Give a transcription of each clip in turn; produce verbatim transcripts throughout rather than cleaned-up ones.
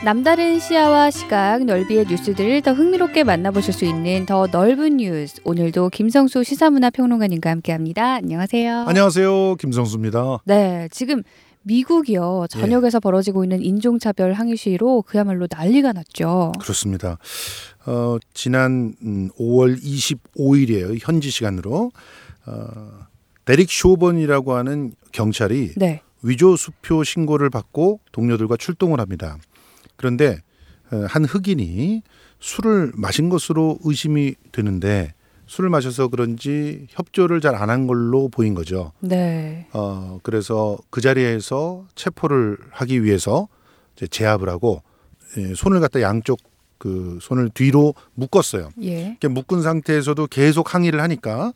남다른 시야와 시각, 넓이의 뉴스들을 더 흥미롭게 만나보실 수 있는 더 넓은 뉴스. 오늘도 김성수 시사문화평론가님과 함께합니다. 안녕하세요. 안녕하세요. 김성수입니다. 네, 지금 미국이요. 전역에서 예. 벌어지고 있는 인종차별 항의 시위로 그야말로 난리가 났죠. 그렇습니다. 어, 지난 오월 이십오일이에요. 현지 시간으로. 어, 데릭 쇼번이라고 하는 경찰이 네. 위조 수표 신고를 받고 동료들과 출동을 합니다. 그런데 한 흑인이 술을 마신 것으로 의심이 되는데 술을 마셔서 그런지 협조를 잘 안 한 걸로 보인 거죠. 네. 어, 그래서 그 자리에서 체포를 하기 위해서 이제 제압을 하고 예, 손을 갖다 양쪽 그 손을 뒤로 묶었어요. 예. 이렇게 묶은 상태에서도 계속 항의를 하니까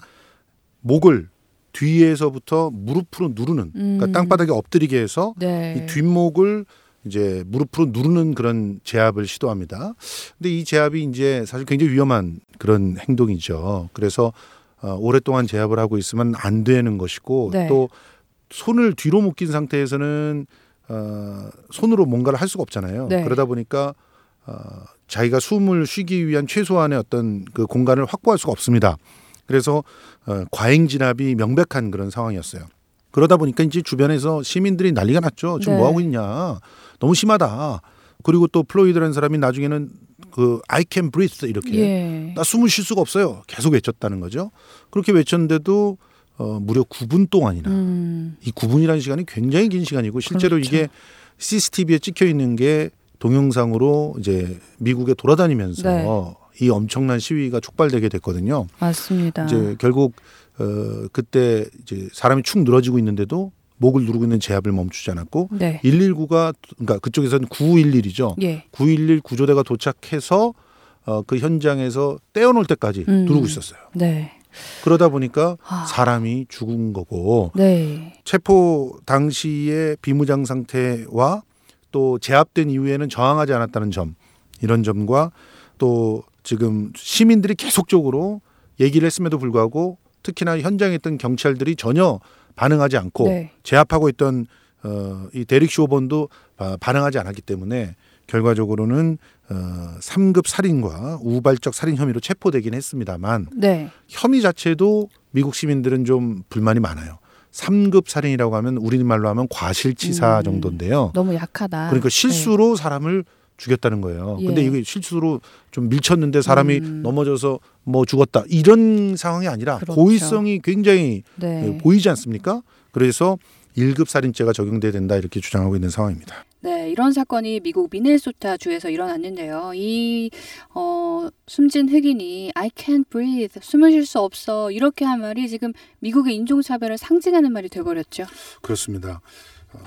목을 뒤에서부터 무릎으로 누르는, 음. 그러니까 땅바닥에 엎드리게 해서 네. 이 뒷목을 이제 무릎으로 누르는 그런 제압을 시도합니다. 근데 이 제압이 이제 사실 굉장히 위험한 그런 행동이죠. 그래서 어, 오랫동안 제압을 하고 있으면 안 되는 것이고 네. 또 손을 뒤로 묶인 상태에서는 어, 손으로 뭔가를 할 수가 없잖아요. 네. 그러다 보니까 어, 자기가 숨을 쉬기 위한 최소한의 어떤 그 공간을 확보할 수가 없습니다. 그래서 어, 과잉 진압이 명백한 그런 상황이었어요. 그러다 보니까 이제 주변에서 시민들이 난리가 났죠. 지금 네. 뭐 하고 있냐. 너무 심하다. 그리고 또 플로이드라는 사람이 나중에는 그 I can breathe 이렇게 예. 나 숨을 쉴 수가 없어요. 계속 외쳤다는 거죠. 그렇게 외쳤는데도 어, 무려 구 분 동안이나 음. 이 구 분이라는 시간이 굉장히 긴 시간이고 실제로 그렇죠. 이게 씨씨티비에 찍혀 있는 게 동영상으로 이제 미국에 돌아다니면서 네. 이 엄청난 시위가 촉발되게 됐거든요. 맞습니다. 이제 결국 어, 그때 이제 사람이 축 늘어지고 있는데도 목을 누르고 있는 제압을 멈추지 않았고 네. 일일구가 그러니까 그쪽에서는 구일일이죠. 예. 구일일 구조대가 도착해서 어, 그 현장에서 떼어놓을 때까지 음. 누르고 있었어요. 네. 그러다 보니까 아. 사람이 죽은 거고 네. 체포 당시의 비무장 상태와 또 제압된 이후에는 저항하지 않았다는 점, 이런 점과 또 지금 시민들이 계속적으로 얘기를 했음에도 불구하고 특히나 현장에 있던 경찰들이 전혀 반응하지 않고 네. 제압하고 있던 어, 이 데릭 쇼번도 반응하지 않았기 때문에 결과적으로는 어, 삼 급 살인과 우발적 살인 혐의로 체포되긴 했습니다만 네. 혐의 자체도 미국 시민들은 좀 불만이 많아요. 삼 급 살인이라고 하면 우리말로 하면 과실치사 음, 정도인데요. 너무 약하다. 그러니까 실수로 네. 사람을 죽였다는 거예요. 예. 근데 이게 실수로 좀 밀쳤는데 사람이 음. 넘어져서 뭐 죽었다 이런 상황이 아니라 그렇죠. 고의성이 굉장히 네. 보이지 않습니까? 그래서 일 급 살인죄가 적용돼야 된다 이렇게 주장하고 있는 상황입니다. 네, 이런 사건이 미국 미네소타 주에서 일어났는데요. 이 어, 숨진 흑인이 I can't breathe, 숨을 쉴 수 없어 이렇게 한 말이 지금 미국의 인종차별을 상징하는 말이 돼버렸죠. 그렇습니다. 어,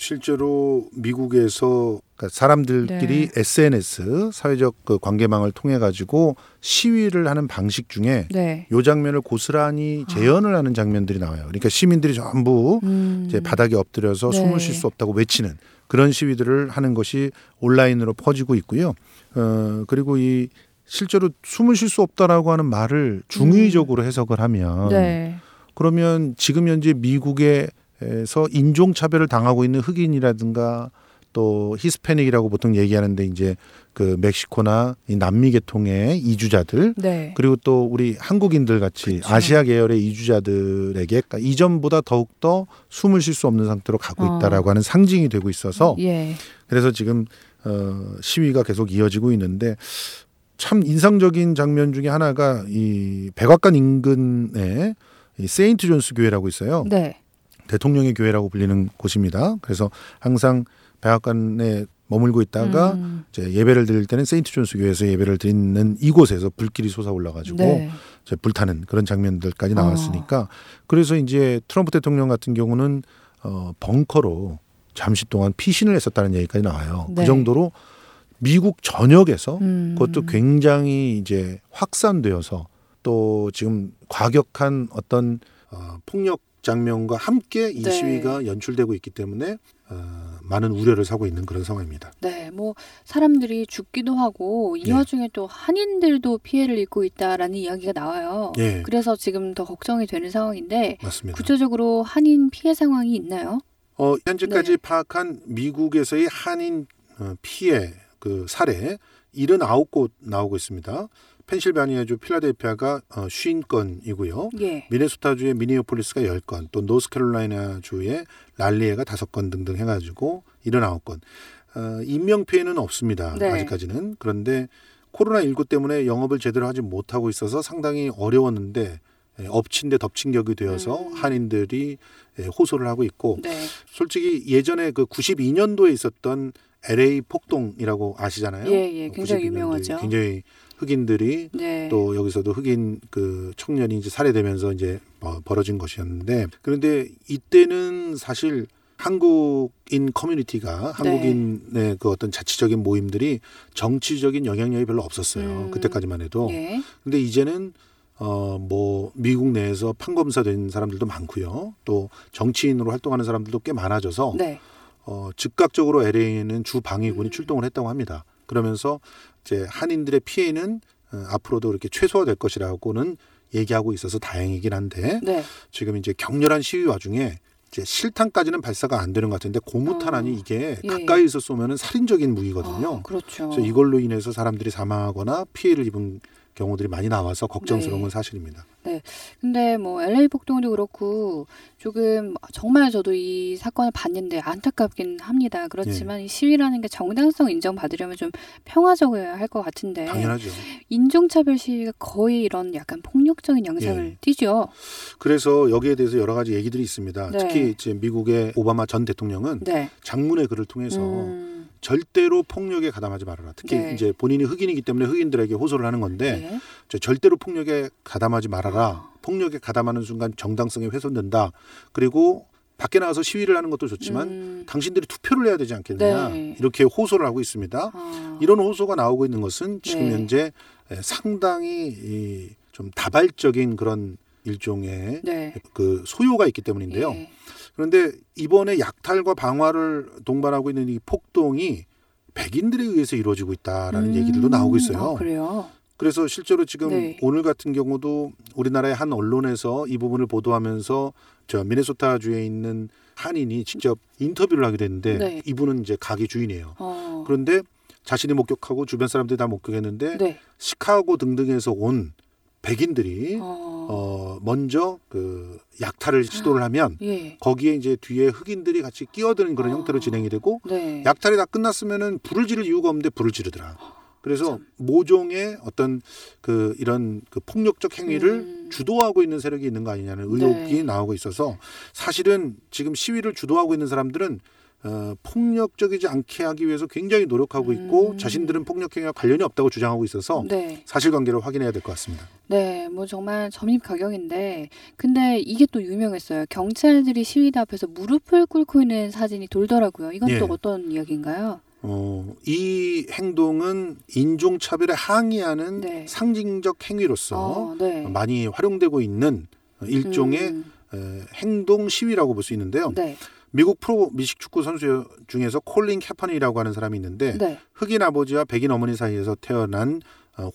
실제로 미국에서 사람들끼리 네. 에스엔에스 사회적 그 관계망을 통해 가지고 시위를 하는 방식 중에 네. 이 장면을 고스란히 재현을 아. 하는 장면들이 나와요. 그러니까 시민들이 전부 음. 이제 바닥에 엎드려서 네. 숨을 쉴 수 없다고 외치는 그런 시위들을 하는 것이 온라인으로 퍼지고 있고요. 어, 그리고 이 실제로 숨을 쉴 수 없다라고 하는 말을 중의적으로 음. 해석을 하면 네. 그러면 지금 현재 미국에 에서 인종차별을 당하고 있는 흑인이라든가 또 히스패닉이라고 보통 얘기하는데 이제 그 멕시코나 이 남미 계통의 이주자들 네. 그리고 또 우리 한국인들 같이 그쵸. 아시아 계열의 이주자들에게 이전보다 더욱더 숨을 쉴 수 없는 상태로 가고 있다라고 어. 하는 상징이 되고 있어서 예. 그래서 지금 어, 시위가 계속 이어지고 있는데 참 인상적인 장면 중에 하나가 이 백악관 인근에 이 세인트 존스 교회라고 있어요. 네. 대통령의 교회라고 불리는 곳입니다. 그래서 항상 백악관에 머물고 있다가 음. 이제 예배를 드릴 때는 세인트 존스 교회에서 예배를 드리는 이곳에서 불길이 솟아올라가지고 네. 이제 불타는 그런 장면들까지 나왔으니까 어. 그래서 이제 트럼프 대통령 같은 경우는 어, 벙커로 잠시 동안 피신을 했었다는 얘기까지 나와요. 네. 그 정도로 미국 전역에서 음. 그것도 굉장히 이제 확산되어서 또 지금 과격한 어떤 어, 폭력 장면과 함께 이 네. 시위가 연출되고 있기 때문에 어, 많은 우려를 사고 있는 그런 상황입니다. 네, 뭐 사람들이 죽기도 하고 이 네. 와중에 또 한인들도 피해를 입고 있다라는 이야기가 나와요. 네. 그래서 지금 더 걱정이 되는 상황인데 맞습니다. 구체적으로 한인 피해 상황이 있나요? 어, 현재까지 네. 파악한 미국에서의 한인 피해 그 사례 칠십구 곳 나오고 있습니다. 펜실베니아주 필라델피아가 오십 건이고요. 예. 미네소타주의 미니어폴리스가 십 건, 또 노스캐롤라이나주의 랄리에가 다섯 건 등등 해가지고 칠십구 건. 어, 인명피해는 없습니다. 네. 아직까지는. 그런데 코로나십구 때문에 영업을 제대로 하지 못하고 있어서 상당히 어려웠는데 엎친 데 덮친 격이 되어서 음. 한인들이 호소를 하고 있고 네. 솔직히 예전에 그 구십이 년도에 있었던 엘에이 폭동이라고 아시잖아요. 예, 예, 굉장히 유명하죠. 굉장히 흑인들이 네. 또 여기서도 흑인 그 청년이 이제 살해되면서 이제 어, 벌어진 것이었는데 그런데 이때는 사실 한국인 커뮤니티가 한국인의 네. 그 어떤 자치적인 모임들이 정치적인 영향력이 별로 없었어요. 음. 그때까지만 해도. 예. 근데 이제는 어, 뭐 미국 내에서 판검사된 사람들도 많고요. 또 정치인으로 활동하는 사람들도 꽤 많아져서 네. 어, 즉각적으로 엘에이에는 주 방위군이 음. 출동을 했다고 합니다. 그러면서 이제 한인들의 피해는 어, 앞으로도 이렇게 최소화될 것이라고는 얘기하고 있어서 다행이긴 한데 네. 지금 이제 격렬한 시위 와중에 이제 실탄까지는 발사가 안 되는 것 같은데 고무탄환이 어, 이게 예. 가까이서 쏘면은 살인적인 무기거든요. 어, 그렇죠. 그래서 이걸로 인해서 사람들이 사망하거나 피해를 입은 경우들이 많이 나와서 걱정스러운 네. 건 사실입니다. 네. 근데 뭐 엘에이 폭동도 그렇고 조금 정말 저도 이 사건을 봤는데 안타깝긴 합니다. 그렇지만 네. 이 시위라는 게 정당성 인정받으려면 좀 평화적이어야 할 것 같은데. 당연하죠. 인종차별 시위가 거의 이런 약간 폭력적인 영상을 네. 띠죠. 그래서 여기에 대해서 여러 가지 얘기들이 있습니다. 네. 특히 이제 미국의 오바마 전 대통령은 네. 장문의 글을 통해서 음. 절대로 폭력에 가담하지 말아라. 특히 네. 이제 본인이 흑인이기 때문에 흑인들에게 호소를 하는 건데 네. 절대로 폭력에 가담하지 말아라. 아. 폭력에 가담하는 순간 정당성이 훼손된다. 그리고 밖에 나가서 시위를 하는 것도 좋지만 음. 당신들이 투표를 해야 되지 않겠느냐. 네. 이렇게 호소를 하고 있습니다. 아. 이런 호소가 나오고 있는 것은 지금 네. 현재 상당히 좀 다발적인 그런 일종의 네. 그 소요가 있기 때문인데요. 네. 그런데 이번에 약탈과 방화를 동반하고 있는 이 폭동이 백인들에 의해서 이루어지고 있다라는 음. 얘기들도 나오고 있어요. 아, 그래요? 그래서 실제로 지금 네. 오늘 같은 경우도 우리나라의 한 언론에서 이 부분을 보도하면서 저 미네소타주에 있는 한인이 직접 인터뷰를 하게 됐는데 네. 이분은 이제 가게 주인이에요. 어. 그런데 자신이 목격하고 주변 사람들이 다 목격했는데 네. 시카고 등등에서 온 백인들이 어. 어, 먼저 그 약탈을 시도를 하면 예. 거기에 이제 뒤에 흑인들이 같이 끼어드는 그런 어. 형태로 진행이 되고 네. 약탈이 다 끝났으면은 불을 지를 이유가 없는데 불을 지르더라. 그래서 참. 모종의 어떤 그 이런 그 폭력적 행위를 음. 주도하고 있는 세력이 있는 거 아니냐는 의혹이 네. 나오고 있어서 사실은 지금 시위를 주도하고 있는 사람들은 어, 폭력적이지 않게 하기 위해서 굉장히 노력하고 있고 음. 자신들은 폭력 행위와 관련이 없다고 주장하고 있어서 네. 사실관계를 확인해야 될 것 같습니다. 네, 뭐 정말 점입가경인데 근데 이게 또 유명했어요. 경찰들이 시위대 앞에서 무릎을 꿇고 있는 사진이 돌더라고요. 이건 예. 또 어떤 이야기인가요? 어, 이 행동은 인종차별에 항의하는 네. 상징적 행위로서 어, 네. 많이 활용되고 있는 일종의 음. 에, 행동 시위라고 볼 수 있는데요. 네. 미국 프로 미식축구 선수 중에서 콜린 캐퍼니라고 하는 사람이 있는데 네. 흑인 아버지와 백인 어머니 사이에서 태어난 어,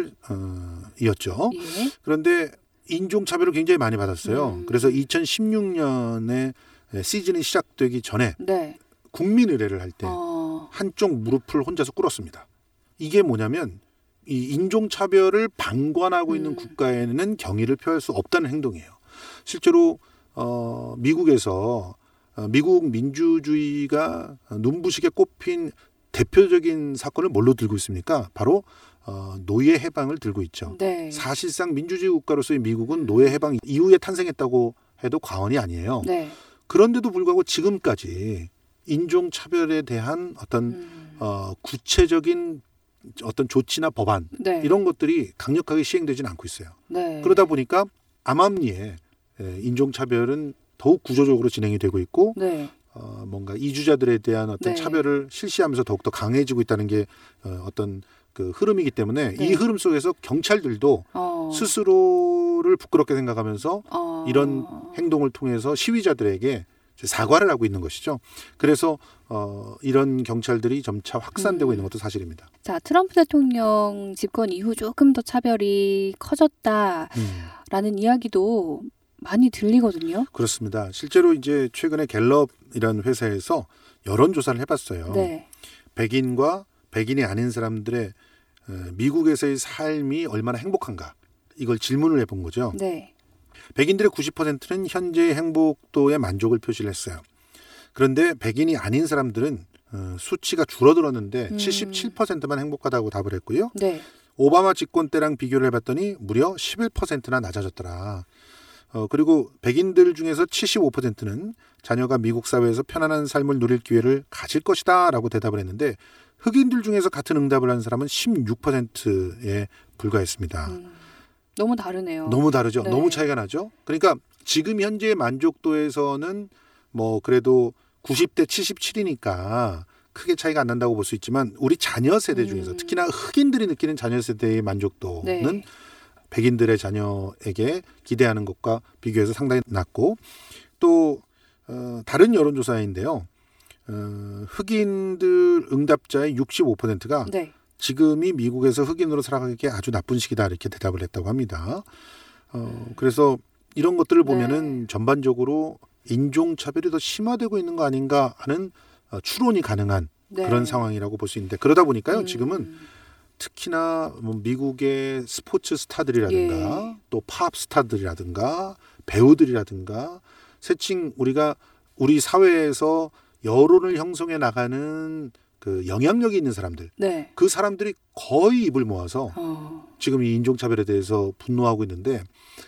혼혈이었죠. 예. 그런데 인종차별을 굉장히 많이 받았어요. 음. 그래서 이천십육 년에 시즌이 시작되기 전에 네. 국민의례를 할 때 어. 한쪽 무릎을 혼자서 꿇었습니다. 이게 뭐냐면 이 인종차별을 방관하고 음. 있는 국가에는 경의를 표할 수 없다는 행동이에요. 실제로 어, 미국에서 어, 미국 민주주의가 눈부시게 꼽힌 대표적인 사건을 뭘로 들고 있습니까? 바로 어, 노예 해방을 들고 있죠. 네. 사실상 민주주의 국가로서의 미국은 노예 해방 이후에 탄생했다고 해도 과언이 아니에요. 네. 그런데도 불구하고 지금까지 인종차별에 대한 어떤 음. 어, 구체적인 어떤 조치나 법안 네. 이런 것들이 강력하게 시행되지는 않고 있어요. 네. 그러다 보니까 암암리에 인종차별은 더욱 구조적으로 진행이 되고 있고 네. 어, 뭔가 이주자들에 대한 어떤 네. 차별을 실시하면서 더욱더 강해지고 있다는 게 어, 어떤 그 흐름이기 때문에 네. 이 흐름 속에서 경찰들도 어. 스스로를 부끄럽게 생각하면서 어. 이런 행동을 통해서 시위자들에게 사과를 하고 있는 것이죠. 그래서 어, 이런 경찰들이 점차 확산되고 음. 있는 것도 사실입니다. 자, 트럼프 대통령 집권 이후 조금 더 차별이 커졌다라는 음. 이야기도 많이 들리거든요. 그렇습니다. 실제로 이제 최근에 갤럽이라는 회사에서 여론조사를 해봤어요. 네. 백인과 백인이 아닌 사람들의 미국에서의 삶이 얼마나 행복한가 이걸 질문을 해본 거죠. 네. 백인들의 구십 퍼센트는 현재의 행복도에 만족을 표시를 했어요. 그런데 백인이 아닌 사람들은 수치가 줄어들었는데 음. 칠십칠 퍼센트만 행복하다고 답을 했고요. 네. 오바마 집권 때랑 비교를 해봤더니 무려 십일 퍼센트나 낮아졌더라. 어, 그리고 백인들 중에서 칠십오 퍼센트는 자녀가 미국 사회에서 편안한 삶을 누릴 기회를 가질 것이다 라고 대답을 했는데 흑인들 중에서 같은 응답을 한 사람은 십육 퍼센트에 불과했습니다. 음, 너무 다르네요. 너무 다르죠. 네. 너무 차이가 나죠. 그러니까 지금 현재의 만족도에서는 뭐 그래도 구십 대 칠십칠이니까 크게 차이가 안 난다고 볼 수 있지만 우리 자녀 세대 중에서 음. 특히나 흑인들이 느끼는 자녀 세대의 만족도는 네. 백인들의 자녀에게 기대하는 것과 비교해서 상당히 낮고 또 어, 다른 여론조사인데요. 어, 흑인들 응답자의 육십오 퍼센트가 네. 지금이 미국에서 흑인으로 살아가기에 아주 나쁜 시기다 이렇게 대답을 했다고 합니다. 어, 그래서 이런 것들을 보면은 네. 전반적으로 인종차별이 더 심화되고 있는 거 아닌가 하는 어, 추론이 가능한 네. 그런 상황이라고 볼 수 있는데 그러다 보니까요. 음. 지금은 특히나 뭐 미국의 스포츠 스타들이라든가 예. 또 팝 스타들이라든가 배우들이라든가 세칭 우리가 우리 사회에서 여론을 형성해 나가는 그 영향력이 있는 사람들 네. 그 사람들이 거의 입을 모아서 어. 지금 이 인종차별에 대해서 분노하고 있는데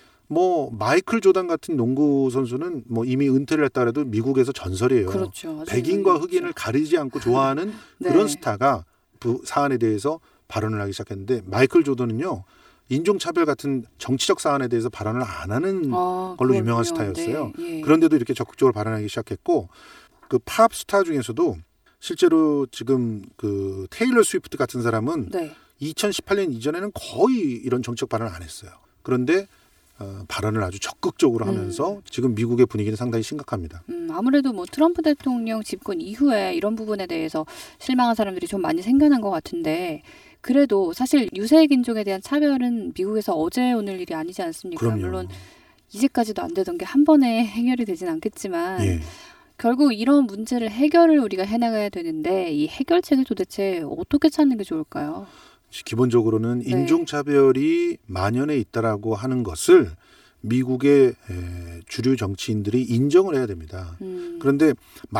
뭐 마이클 조단 같은 농구 선수는 뭐 이미 은퇴를 했다 그래도 미국에서 전설이에요. 그렇죠. 백인과 흑인을 가리지 않고 좋아하는 네. 그런 스타가 그 사안에 대해서 발언을 하기 시작했는데 마이클 조던은요. 인종차별 같은 정치적 사안에 대해서 발언을 안 하는 아, 걸로 그렇군요. 유명한 스타였어요. 네. 예. 그런데도 이렇게 적극적으로 발언하기 시작했고 그 팝 스타 중에서도 실제로 지금 그 테일러 스위프트 같은 사람은 네. 이천십팔 년 이전에는 거의 이런 정치적 발언을 안 했어요. 그런데 어, 발언을 아주 적극적으로 하면서 음. 지금 미국의 분위기는 상당히 심각합니다. 음, 아무래도 뭐 트럼프 대통령 집권 이후에 이런 부분에 대해서 실망한 사람들이 좀 많이 생겨난 것 같은데 그래도 사실 유색 인종에 대한 차별은 미국에서 어제 오늘 일이 아니지 않습니까? 그럼요. 물론 이제까지도 안 되던 게 한 번에 해결이 되진 않겠지만 예. 결국 이런 문제를 해결을 우리가 해나가야 되는데 이 해결책을 도대체 어떻게 찾는 게 좋을까요? 기본적으로는 네. 인종차별이 만연해 있다라고 하는 것을 미국의 주류 정치인들이 인정을 해야 됩니다. 음. 그런데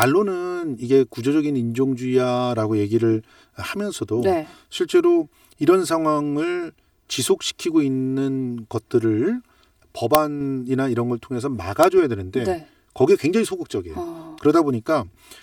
말로는 이게 구조적인 인종주의야라고 얘기를 하면서도 네. 실제로 이런 상황을 지속시키고 있는 것들을 법안이나 이런 걸 통해서 막아줘야 되는데 네. 거기에 굉장히 소극적이에요. 어. 그러다 보니까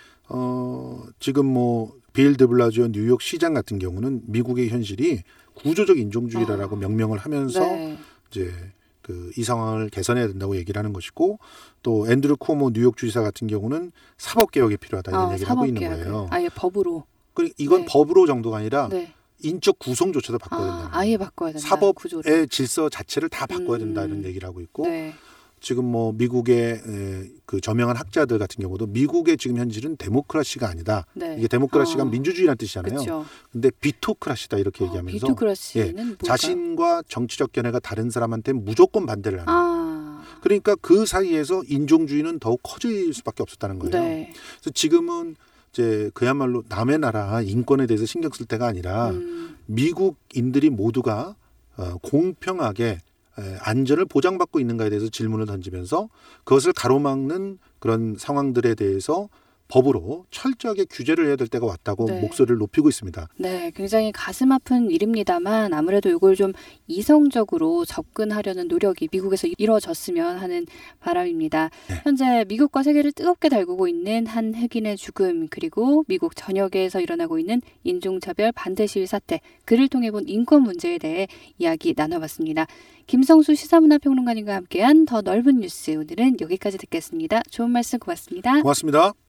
어, 지금 뭐 빌 드블라지오 뉴욕 시장 같은 경우는 미국의 현실이 구조적 인종주의라고 어. 명명을 하면서 네. 이제 그 이 상황을 개선해야 된다고 얘기를 하는 것이고 또 앤드류 쿠오모 뉴욕 주지사 같은 경우는 사법 개혁이 필요하다 이런 어, 얘기를 하고 있는 개혁을. 거예요. 아예 법으로. 이건 네. 법으로 정도가 아니라 네. 인적 구성조차도 바꿔야 된다. 아, 아예 바꿔야 된다. 사법의 구조를. 질서 자체를 다 바꿔야 된다 음. 이런 얘기를 하고 있고 네. 지금 뭐 미국의 그 저명한 학자들 같은 경우도 미국의 지금 현실은 데모크라시가 아니다. 네. 이게 데모크라시가 어. 민주주의라는 뜻이잖아요. 그쵸. 근데 비토크라시다 이렇게 어, 얘기하면서 비토크라시는 예, 자신과 정치적 견해가 다른 사람한테 무조건 반대를 하는. 아. 그러니까 그 사이에서 인종주의는 더욱 커질 수밖에 없었다는 거예요. 네. 그래서 지금은 이제 그야말로 남의 나라 인권에 대해서 신경 쓸 때가 아니라 음. 미국인들이 모두가 어, 공평하게 안전을 보장받고 있는가에 대해서 질문을 던지면서 그것을 가로막는 그런 상황들에 대해서 법으로 철저하게 규제를 해야 될 때가 왔다고 네. 목소리를 높이고 있습니다. 네, 굉장히 가슴 아픈 일입니다만 아무래도 이걸 좀 이성적으로 접근하려는 노력이 미국에서 이루어졌으면 하는 바람입니다. 네. 현재 미국과 세계를 뜨겁게 달구고 있는 한 흑인의 죽음 그리고 미국 전역에서 일어나고 있는 인종차별 반대 시위 사태 그를 통해 본 인권 문제에 대해 이야기 나눠봤습니다. 김성수 시사문화평론가님과 함께한 더 넓은 뉴스 오늘은 여기까지 듣겠습니다. 좋은 말씀 고맙습니다. 고맙습니다.